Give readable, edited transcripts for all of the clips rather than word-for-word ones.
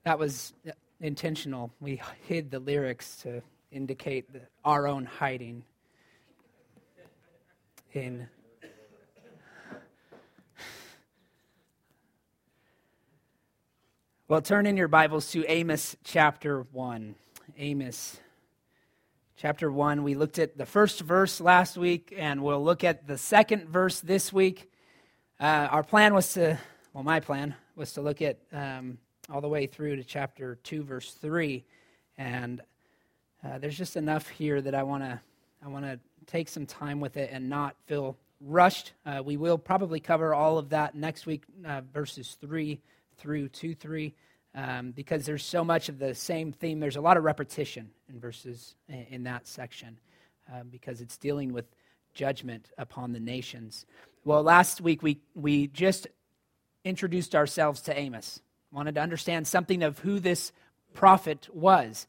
That was intentional. We hid the lyrics to indicate our own hiding in. Well, turn in your Bibles to Amos chapter 1. Amos chapter 1. We looked at the first verse last week, and we'll look at the second verse this week. My plan was to look at all the way through to chapter 2, verse 3. And there's just enough here that I want to take some time with it and not feel rushed. We will probably cover all of that next week, verses 3 through 2-3, because there's so much of the same theme. There's a lot of repetition in verses in that section, because it's dealing with judgment upon the nations. Well, last week we just introduced ourselves to Amos. Wanted to understand something of who this prophet was.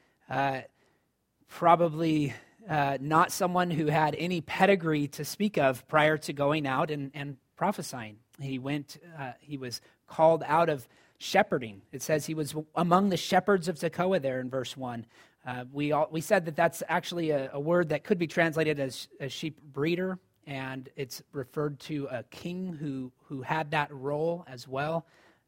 Probably not someone who had any pedigree to speak of prior to going out and prophesying. He was called out of shepherding. It says he was among the shepherds of Tekoa there in verse 1. We said that that's actually a word that could be translated as a sheep breeder, and it's referred to a king who had that role as well.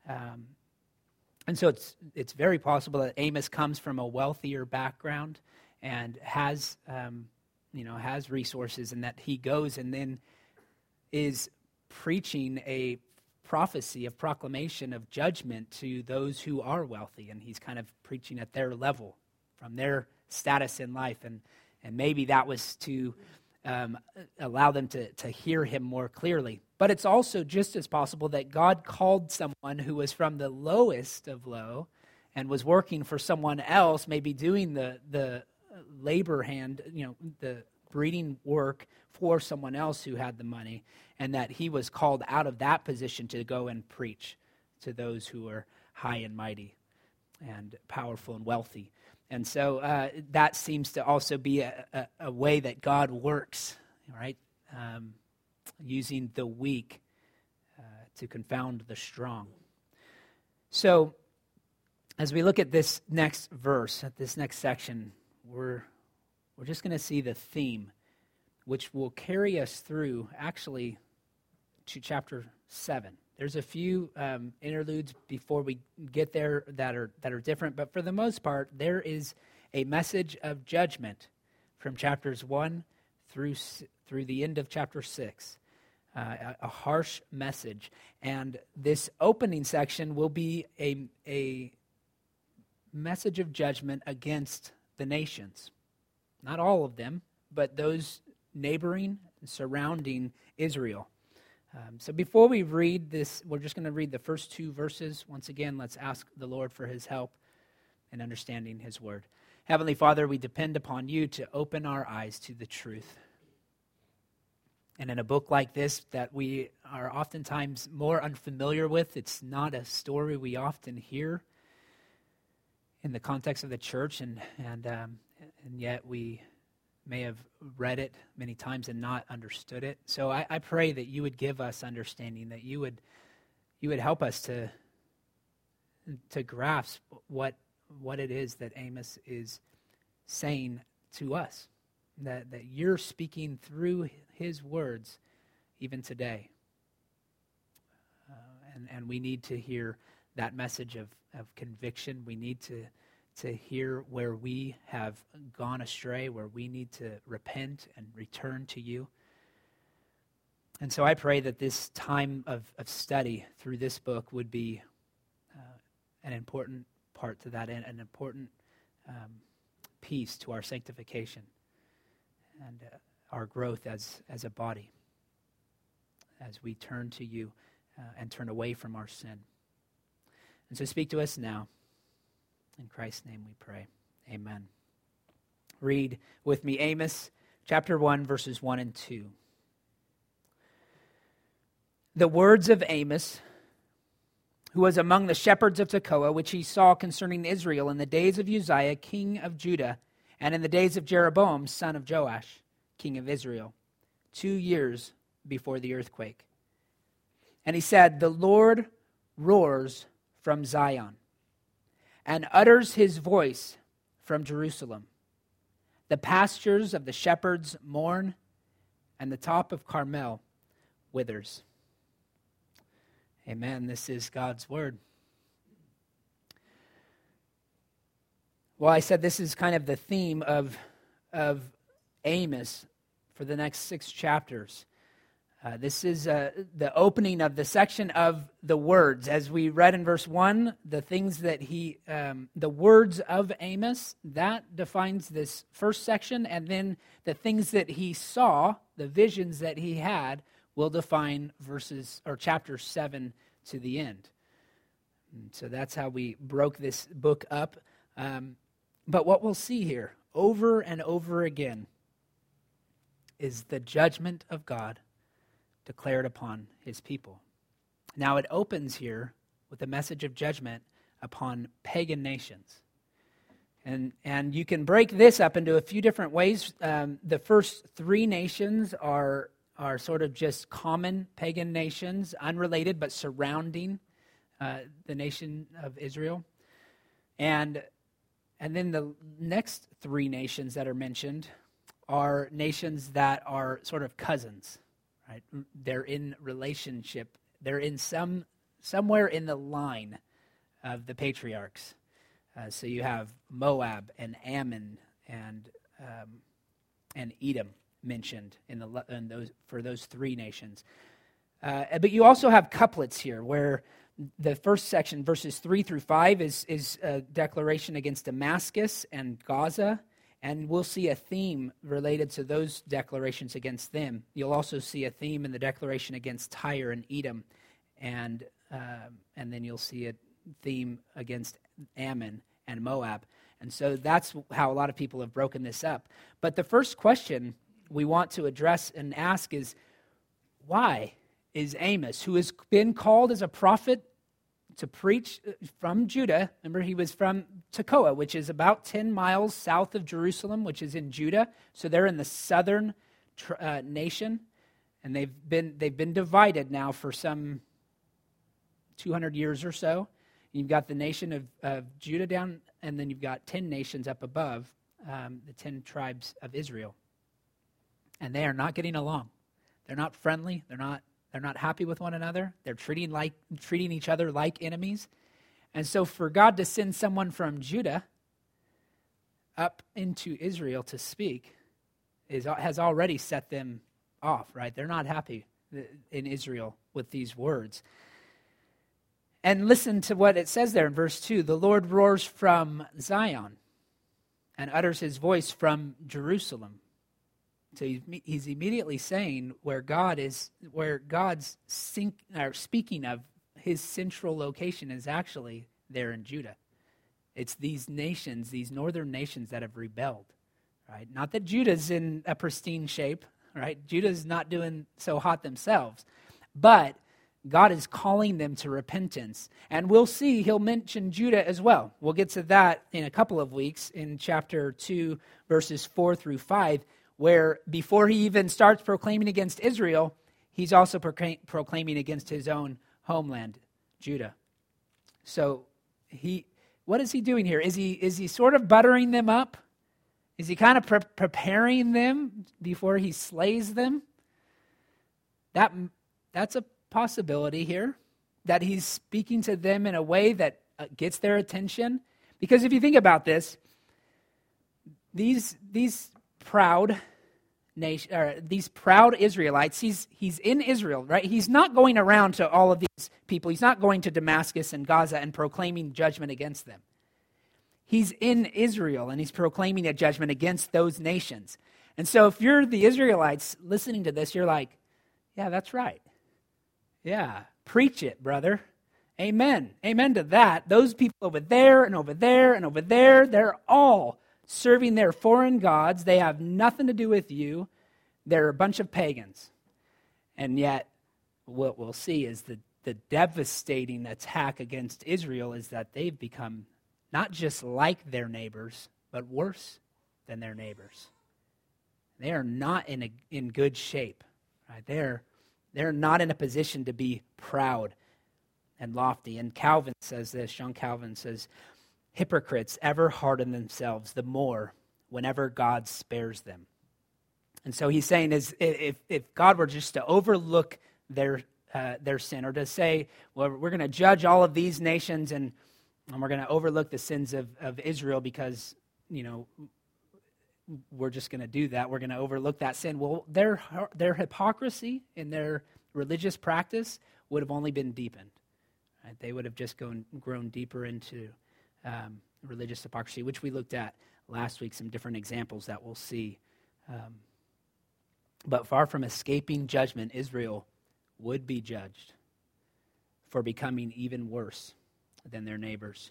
And so it's very possible that Amos comes from a wealthier background and has resources, and that he goes and then is preaching a prophecy of proclamation of judgment to those who are wealthy, and he's kind of preaching at their level from their status in life, and maybe that was to allow them to hear him more clearly. But it's also just as possible that God called someone who was from the lowest of low and was working for someone else, maybe doing the labor hand, the breeding work for someone else who had the money, and that he was called out of that position to go and preach to those who are high and mighty and powerful and wealthy. And so that seems to also be a way that God works, right? Using the weak to confound the strong. So as we look at this next verse, at this next section, we're just going to see the theme, which will carry us through actually to chapter 7. There's a few interludes before we get there that are different, but for the most part, there is a message of judgment from chapters 1 through the end of chapter 6. A harsh message. And this opening section will be a message of judgment against the nations. Not all of them, but those neighboring, surrounding Israel. So before we read this, we're just going to read the first 2 verses. Once again, let's ask the Lord for his help in understanding his word. Heavenly Father, we depend upon you to open our eyes to the truth. And in a book like this that we are oftentimes more unfamiliar with, it's not a story we often hear in the context of the church, and yet we may have read it many times and not understood it. So I pray that you would give us understanding, that you would help us to grasp what it is that Amos is saying to us, that you're speaking through his words even today. And we need to hear that message of conviction. We need to hear where we have gone astray, where we need to repent and return to you. And so I pray that this time of study through this book would be an important part to that, and an important piece to our sanctification and our growth as a body, as we turn to you and turn away from our sin. And so speak to us now. In Christ's name we pray. Amen. Read with me Amos chapter 1, verses 1 and 2. The words of Amos, who was among the shepherds of Tekoa, which he saw concerning Israel in the days of Uzziah, king of Judah, and in the days of Jeroboam, son of Joash, king of Israel, 2 years before the earthquake. And he said, the Lord roars from Zion. and utters his voice from Jerusalem. The pastures of the shepherds mourn, and the top of Carmel withers. Amen. This is God's word. Well, I said this is kind of the theme of Amos for the next 6 chapters. This is the opening of the section of the words. As we read in verse 1, the things that the words of Amos, that defines this first section, and then the things that he saw, the visions that he had, will define chapter 7 to the end. And so that's how we broke this book up. But what we'll see here over and over again is the judgment of God declared upon his people. Now it opens here with a message of judgment upon pagan nations. And you can break this up into a few different ways. The first 3 nations are sort of just common pagan nations, unrelated but surrounding the nation of Israel. And then the next 3 nations that are mentioned are nations that are sort of cousins. Right? They're in relationship. They're in somewhere in the line of the patriarchs. So you have Moab and Ammon and Edom mentioned for those 3 nations. But you also have couplets here, where the first section, verses 3 through 5, is a declaration against Damascus and Gaza. And we'll see a theme related to those declarations against them. You'll also see a theme in the declaration against Tyre and Edom, and then you'll see a theme against Ammon and Moab. And so that's how a lot of people have broken this up. But the first question we want to address and ask is, why is Amos, who has been called as a prophet to preach from Judah? Remember, he was from Tekoa, which is about 10 miles south of Jerusalem, which is in Judah. So they're in the southern nation, and they've been divided now for some 200 years or so. You've got the nation of Judah down, and then you've got 10 nations up above, the 10 tribes of Israel. And they are not getting along. They're not friendly. They're not happy with one another. They're treating each other like enemies. And so for God to send someone from Judah up into Israel to speak has already set them off, right? They're not happy in Israel with these words. And listen to what it says there in verse 2. The Lord roars from Zion and utters his voice from Jerusalem. So he's immediately saying where God's speaking of his central location is actually there in Judah. It's these nations, these northern nations that have rebelled, right? Not that Judah's in a pristine shape, right? Judah's not doing so hot themselves, but God is calling them to repentance. And we'll see he'll mention Judah as well. We'll get to that in a couple of weeks in chapter 2, verses 4 through 5, where before he even starts proclaiming against Israel, he's also proclaiming against his own homeland, Judah. So what is he doing here? Is he sort of buttering them up? Is he kind of preparing them before he slays them? That's a possibility here, that he's speaking to them in a way that gets their attention. Because if you think about this, these proud Israelites, he's in Israel, right? He's not going around to all of these people. He's not going to Damascus and Gaza and proclaiming judgment against them. He's in Israel, and he's proclaiming a judgment against those nations. And so if you're the Israelites listening to this, you're like, yeah, that's right. Yeah, preach it, brother. Amen. Amen to that. Those people over there and over there and over there, they're all serving their foreign gods. They have nothing to do with you. They're a bunch of pagans. And yet, what we'll see is the devastating attack against Israel is that they've become not just like their neighbors, but worse than their neighbors. They are not in good shape. Right? They're not in a position to be proud and lofty. And Calvin says this, John Calvin says, hypocrites ever harden themselves the more whenever God spares them. And so he's saying is if God were just to overlook their sin, or to say, well, we're going to judge all of these nations and we're going to overlook the sins of Israel because, we're just going to do that. We're going to overlook that sin. Well, their hypocrisy in their religious practice would have only been deepened. Right? They would have just grown deeper into religious hypocrisy, which we looked at last week, some different examples that we'll see. But far from escaping judgment, Israel would be judged for becoming even worse than their neighbors.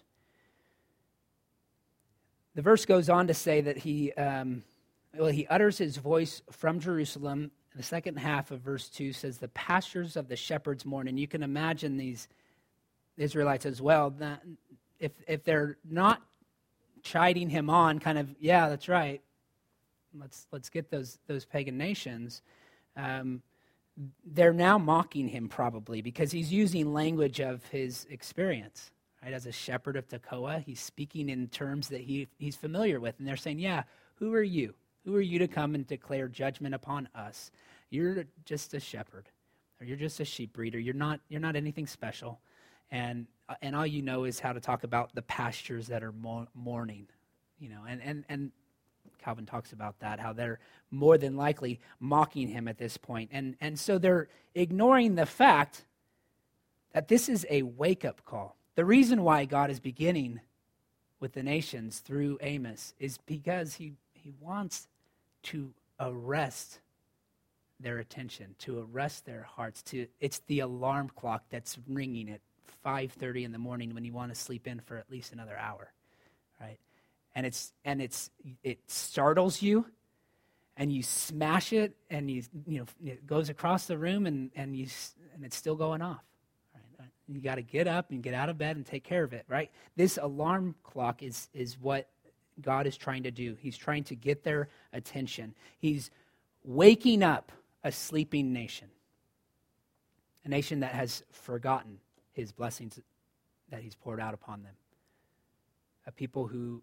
The verse goes on to say that he utters his voice from Jerusalem. The second half of verse 2 says, the pastures of the shepherds mourn. And you can imagine these Israelites as well, that if they're not chiding him on, kind of, yeah, that's right, let's get those pagan nations, they're now mocking him probably because he's using language of his experience. Right? As a shepherd of Tekoa, he's speaking in terms that he's familiar with. And they're saying, yeah, who are you? Who are you to come and declare judgment upon us? You're just a shepherd, or you're just a sheep breeder. You're not anything special. And all you know is how to talk about the pastures that are mourning. And Calvin talks about that, how they're more than likely mocking him at this point. And so they're ignoring the fact that this is a wake-up call. The reason why God is beginning with the nations through Amos is because he wants to arrest their attention, to arrest their hearts. It's the alarm clock that's ringing at 5:30 in the morning when you want to sleep in for at least another hour, right? And it startles you, and you smash it, and it goes across the room, and it's still going off. You got to get up and get out of bed and take care of it, right? This alarm clock is what God is trying to do. He's trying to get their attention. He's waking up a sleeping nation, a nation that has forgotten his blessings that he's poured out upon them, a people who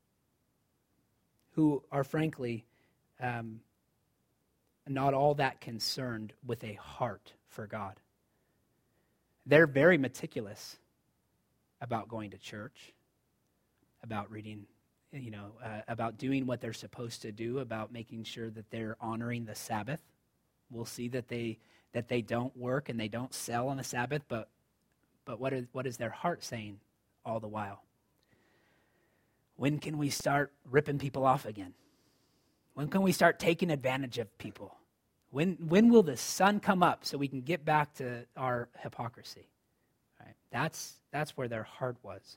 are frankly not all that concerned with a heart for God. They're very meticulous about going to church, about reading, about doing what they're supposed to do, about making sure that they're honoring the Sabbath. We'll see that they don't work and they don't sell on the Sabbath, but what is their heart saying all the while? When can we start ripping people off again? When can we start taking advantage of people? When will the sun come up so we can get back to our hypocrisy? Right? That's where their heart was.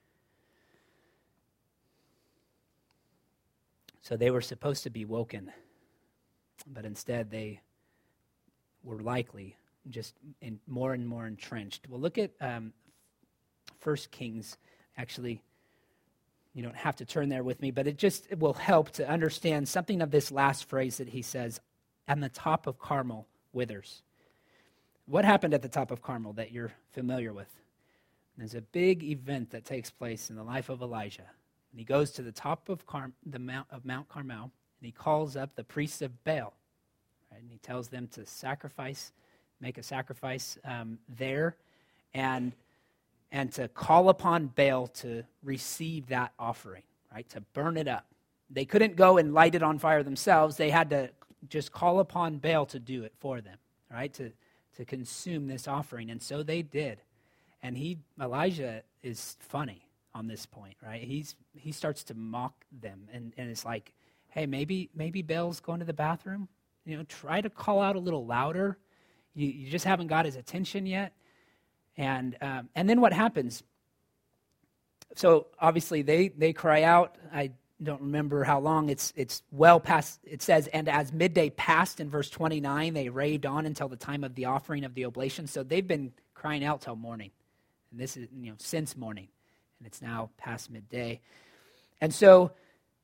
So they were supposed to be woken, but instead they were likely just more and more entrenched. Well, look at 1 Kings. Actually, you don't have to turn there with me, but it will help to understand something of this last phrase that he says, and the top of Carmel withers. What happened at the top of Carmel that you're familiar with? There's a big event that takes place in the life of Elijah. And he goes to the top of Mount Carmel, and he calls up the priests of Baal. Right? And he tells them to make a sacrifice there, and to call upon Baal to receive that offering, right? To burn it up. They couldn't go and light it on fire themselves. They had to just call upon Baal to do it for them, right? To consume this offering. And so they did. And Elijah is funny on this point, right? He starts to mock them. And it's like, hey, maybe Baal's going to the bathroom. Try to call out a little louder. You just haven't got his attention yet. And then what happens? So obviously they cry out. I don't remember how long. It's well past. It says, and as midday passed in verse 29, they raved on until the time of the offering of the oblation. So they've been crying out till morning, and this is since morning, and it's now past midday. And so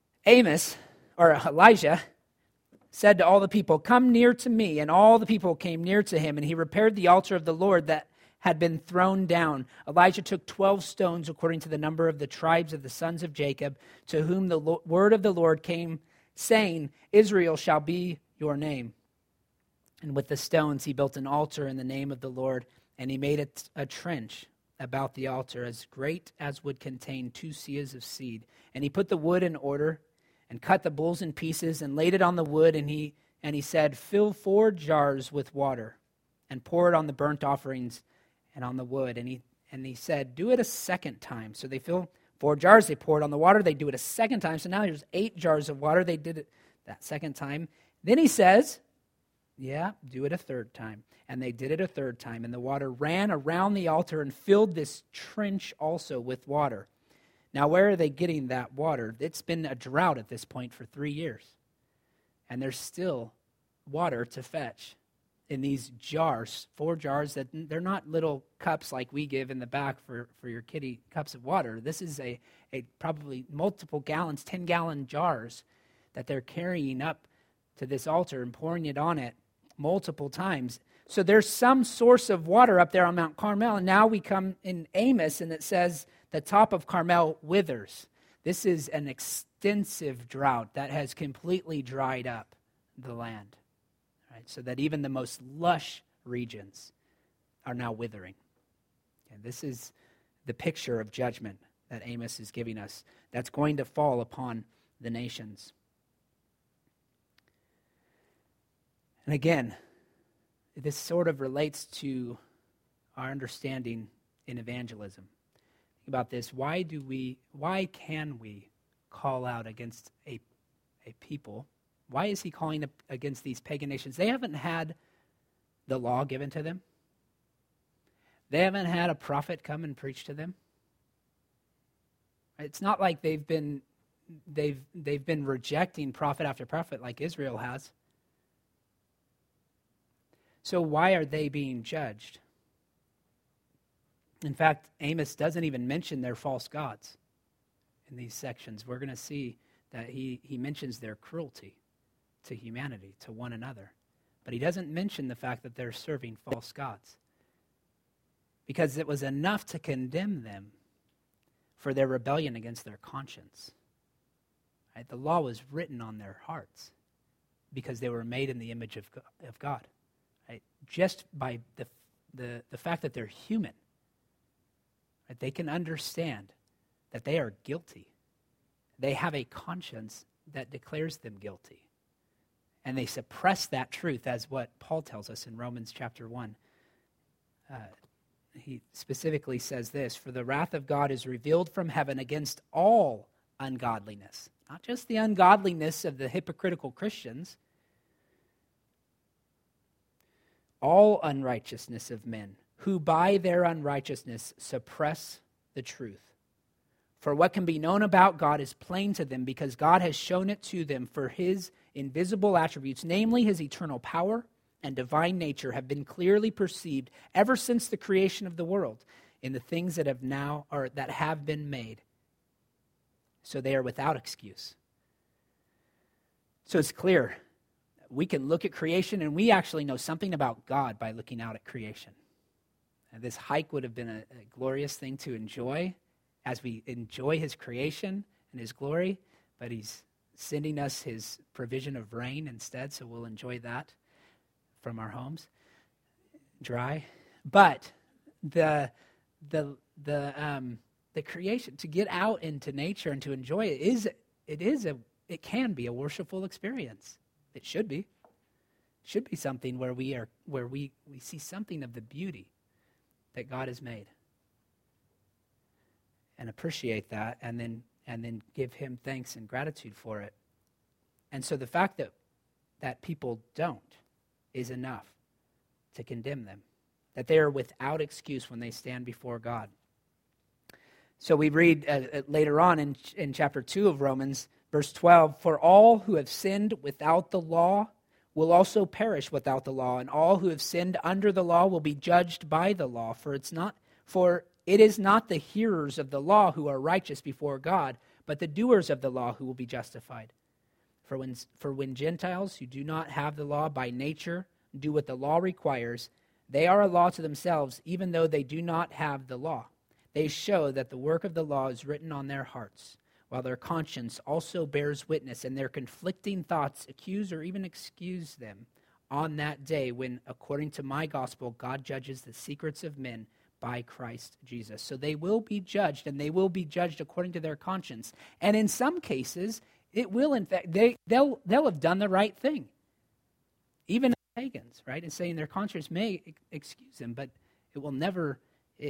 Elijah said to all the people, "Come near to me." And all the people came near to him, and he repaired the altar of the Lord that had been thrown down, Elijah took 12 stones according to the number of the tribes of the sons of Jacob, to whom the word of the Lord came, saying, Israel shall be your name. And with the stones he built an altar in the name of the Lord, and he made a trench about the altar as great as would contain 2 seahs of seed. And he put the wood in order and cut the bulls in pieces and laid it on the wood, and he said, fill 4 jars with water and pour it on the burnt offerings and on the wood. And he said, do it a second time. So they fill 4 jars, they pour it on the water, they do it a second time. So now there's 8 jars of water. They did it that second time. Then he says, yeah, do it a third time. And they did it a third time. And the water ran around the altar and filled this trench also with water. Now, where are they getting that water? It's been a drought at this point for 3 years. And there's still water to fetch in these jars, 4 jars that they're not little cups like we give in the back for your kiddie cups of water. This is a probably multiple gallons, 10-gallon jars that they're carrying up to this altar and pouring it on it multiple times. So there's some source of water up there on Mount Carmel. And now we come in Amos, and it says the top of Carmel withers. This is an extensive drought that has completely dried up the land. Right? So that even the most lush regions are now withering. And this is the picture of judgment that Amos is giving us that's going to fall upon the nations. And again, this sort of relates to our understanding in evangelism. Think about this. Why can we call out against a people? Why is he calling against these pagan nations? They haven't had the law given to them. They haven't had a prophet come and preach to them. It's not like they've been rejecting prophet after prophet like Israel has. So why are they being judged? In fact, Amos doesn't even mention their false gods in these sections. We're going to see that he mentions their cruelty to humanity, to one another. But he doesn't mention the fact that they're serving false gods. Because it was enough to condemn them for their rebellion against their conscience. Right? The law was written on their hearts because they were made in the image of God. Right? Just by the fact that they're human, right? They can understand that they are guilty. They have a conscience that declares them guilty. And they suppress that truth, as what Paul tells us in Romans chapter 1. He specifically says this, for the wrath of God is revealed from heaven against all ungodliness. Not just the ungodliness of the hypocritical Christians, all unrighteousness of men, who by their unrighteousness suppress the truth. For what can be known about God is plain to them, because God has shown it to them, for his invisible attributes, namely his eternal power and divine nature, have been clearly perceived ever since the creation of the world in the things that have been made. So they are without excuse. So it's clear. We can look at creation, and we actually know something about God by looking out at creation. And this hike would have been a glorious thing to enjoy as we enjoy his creation and his glory, but he's sending us his provision of rain instead, so we'll enjoy that from our homes, dry. But the creation, to get out into nature and to enjoy it can be a worshipful experience. It should be. It should be something where we see something of the beauty that God has made, and appreciate that, and then give him thanks and gratitude for it. And so the fact that people don't is enough to condemn them, that they are without excuse when they stand before God. So we read later on in chapter 2 of Romans, verse 12, for all who have sinned without the law will also perish without the law, and all who have sinned under the law will be judged by the law. For it is not the hearers of the law who are righteous before God, but the doers of the law who will be justified. For when Gentiles who do not have the law by nature do what the law requires, They are a law to themselves, even though they do not have the law. They show that the work of the law is written on their hearts, while their conscience also bears witness, and their conflicting thoughts accuse or even excuse them on that day when, according to my gospel, God judges the secrets of men by Christ Jesus. So they will be judged, and they will be judged according to their conscience. And in some cases, it will, in fact, they'll have done the right thing. Even pagans, right? And saying their conscience may excuse them, but it will never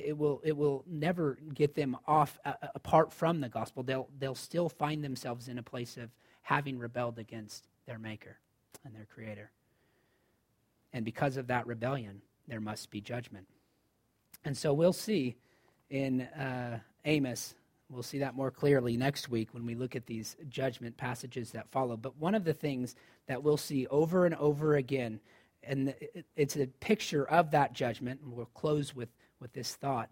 get them off apart from the gospel. They'll still find themselves in a place of having rebelled against their Maker and their Creator. And because of that rebellion, there must be judgment. And so we'll see in Amos, we'll see that more clearly next week when we look at these judgment passages that follow. But one of the things that we'll see over and over again, and it's a picture of that judgment, and we'll close with this thought,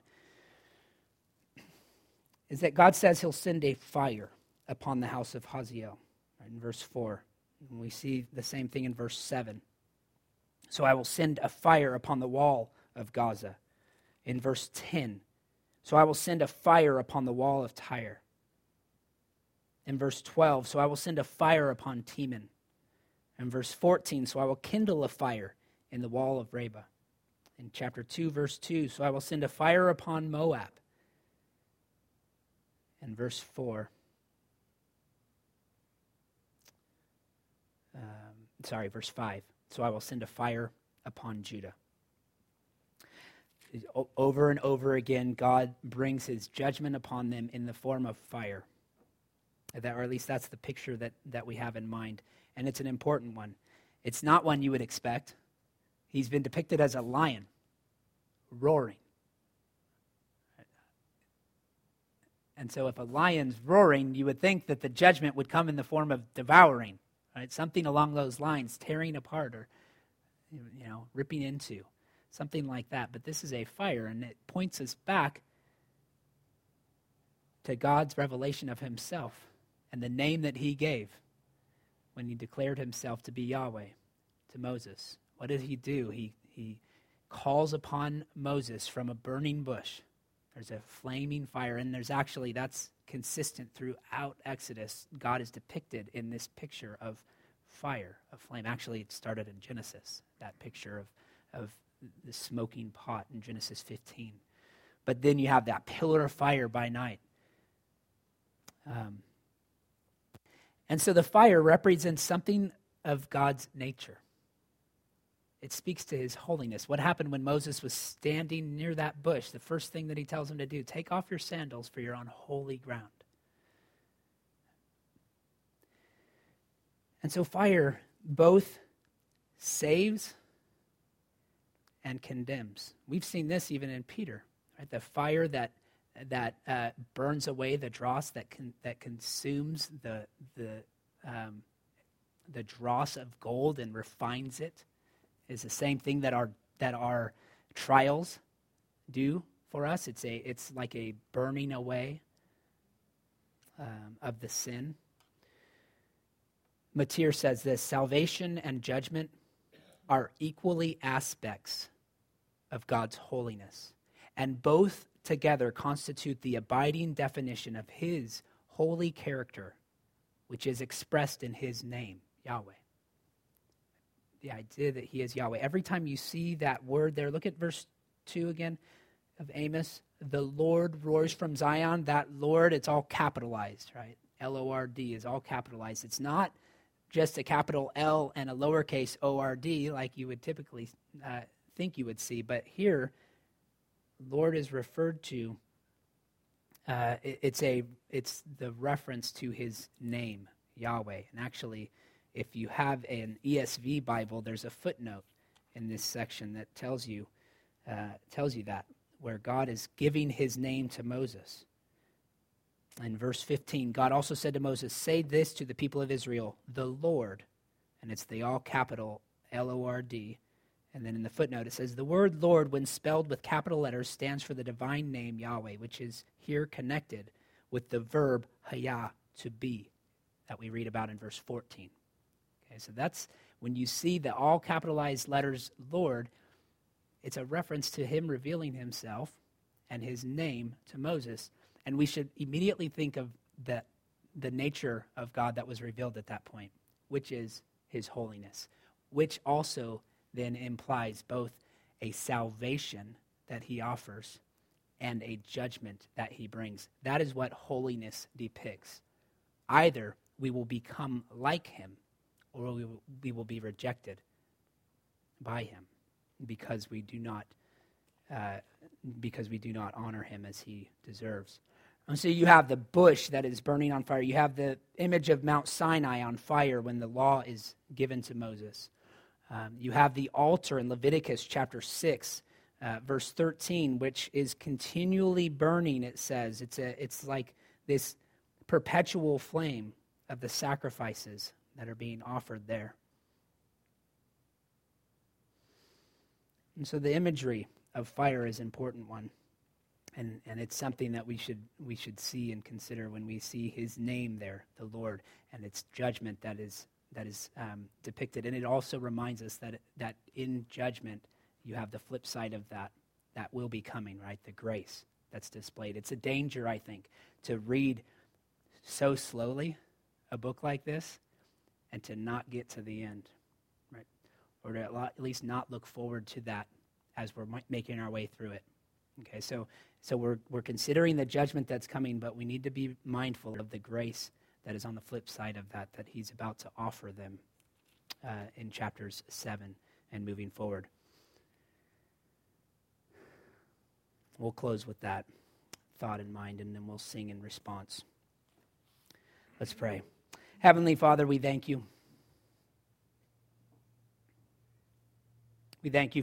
is that God says he'll send a fire upon the house of Hazael, right, in verse 4. And we see the same thing in verse 7. So I will send a fire upon the wall of Gaza. In verse 10, so I will send a fire upon the wall of Tyre. In verse 12, so I will send a fire upon Teman. In verse 14, so I will kindle a fire in the wall of Reba. In chapter 2, verse 2, so I will send a fire upon Moab. In verse 4, verse 5, so I will send a fire upon Judah. Over and over again, God brings his judgment upon them in the form of fire. Or at least that's the picture that we have in mind. And it's an important one. It's not one you would expect. He's been depicted as a lion, roaring. And so if a lion's roaring, you would think that the judgment would come in the form of devouring, right? Something along those lines, tearing apart or, ripping into. Something like that. But this is a fire, and it points us back to God's revelation of himself and the name that he gave when he declared himself to be Yahweh to Moses. What did he do? He calls upon Moses from a burning bush. There's a flaming fire, and that's consistent throughout Exodus. God is depicted in this picture of fire, of flame. Actually, it started in Genesis, that picture of the smoking pot in Genesis 15. But then you have that pillar of fire by night. And so the fire represents something of God's nature. It speaks to his holiness. What happened when Moses was standing near that bush? The first thing that he tells him to do, take off your sandals, for you're on holy ground. And so fire both saves and condemns. We've seen this even in Peter, right? The fire that burns away the dross, that consumes the dross of gold and refines it, is the same thing that our trials do for us. It's like a burning away of the sin. Matir says this: salvation and judgment are equally aspects of God's holiness, and both together constitute the abiding definition of his holy character, which is expressed in his name, Yahweh. The idea that he is Yahweh. Every time you see that word there, look at verse 2 again of Amos. The Lord roars from Zion. That Lord, it's all capitalized, right? L-O-R-D is all capitalized. It's not just a capital L and a lowercase O-R-D like you would typically think you would see. But here, Lord is referred to, it's the reference to his name, Yahweh. And actually, if you have an ESV Bible, there's a footnote in this section that tells you that, where God is giving his name to Moses. In verse 15, God also said to Moses, say this to the people of Israel, the Lord, and it's the all capital L-O-R-D. And then in the footnote it says, the word Lord, when spelled with capital letters, stands for the divine name Yahweh, which is here connected with the verb hayah, to be, that we read about in verse 14. Okay, so that's when you see the all capitalized letters Lord, It's a reference to him revealing himself and his name to Moses. And we should immediately think of the nature of God that was revealed at that point, which is his holiness, which also then implies both a salvation that he offers and a judgment that he brings. That is what holiness depicts. Either we will become like him, or we will be rejected by him because we do not honor him as he deserves. And so you have the bush that is burning on fire. You have the image of Mount Sinai on fire when the law is given to Moses. You have the altar in Leviticus chapter 6, verse 13, which is continually burning, it says. It's like this perpetual flame of the sacrifices that are being offered there. And so the imagery of fire is an important one. And it's something that we should see and consider when we see his name there, the Lord, and its judgment that is depicted. And it also reminds us that in judgment you have the flip side of that will be coming, right? The grace that's displayed. It's a danger, I think, to read so slowly a book like this and to not get to the end, right? Or to at least not look forward to that as we're making our way through it. Okay, so we're considering the judgment that's coming, but we need to be mindful of the grace that is on the flip side of that he's about to offer them in chapters 7 and moving forward. We'll close with that thought in mind, and then we'll sing in response. Let's pray. Heavenly Father, we thank you. We thank you